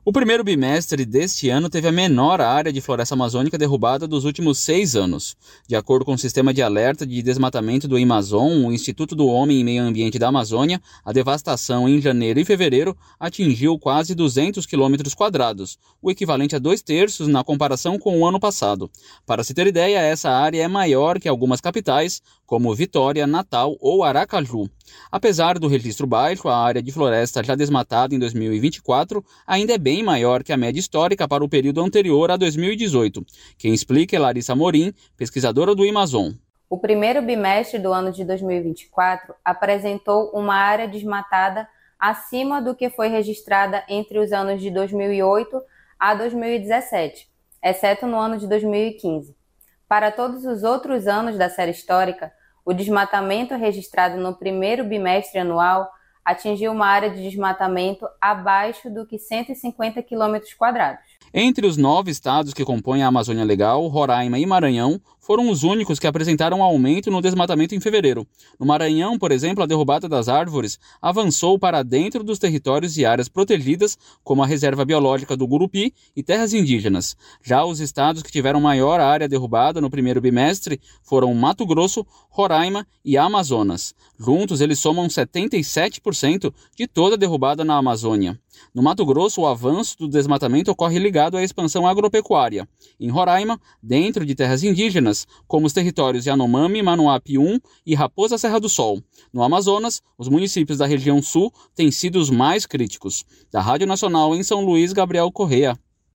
O primeiro bimestre deste ano teve a menor área de floresta amazônica derrubada dos últimos 6 anos. De acordo com o Sistema de Alerta de Desmatamento do Amazon, o Instituto do Homem e Meio Ambiente da Amazônia, a devastação em janeiro e fevereiro atingiu quase 200 km², o equivalente a 2/3 na comparação com o ano passado. Para se ter ideia, essa área é maior que algumas capitais, como Vitória, Natal ou Aracaju. Apesar do registro baixo, a área de floresta já desmatada em 2024 ainda é bem maior que a média histórica para o período anterior a 2018. Quem explica é Larissa Amorim, pesquisadora do Amazon. O primeiro bimestre do ano de 2024 apresentou uma área desmatada acima do que foi registrada entre os anos de 2008 a 2017, exceto no ano de 2015. Para todos os outros anos da série histórica, o desmatamento registrado no primeiro bimestre anual atingiu uma área de desmatamento abaixo do que 150 km². Entre os 9 estados que compõem a Amazônia Legal, Roraima e Maranhão foram os únicos que apresentaram aumento no desmatamento em fevereiro. No Maranhão, por exemplo, a derrubada das árvores avançou para dentro dos territórios e áreas protegidas, como a Reserva Biológica do Gurupi e terras indígenas. Já os estados que tiveram maior área derrubada no primeiro bimestre foram Mato Grosso, Roraima e Amazonas. Juntos, eles somam 77% de toda a derrubada na Amazônia. No Mato Grosso, o avanço do desmatamento ocorre ligado à expansão agropecuária. Em Roraima, dentro de terras indígenas, como os territórios Yanomami, Manuape 1 e Raposa Serra do Sol. No Amazonas, os municípios da região sul têm sido os mais críticos. Da Rádio Nacional em São Luís, Gabriel Correa.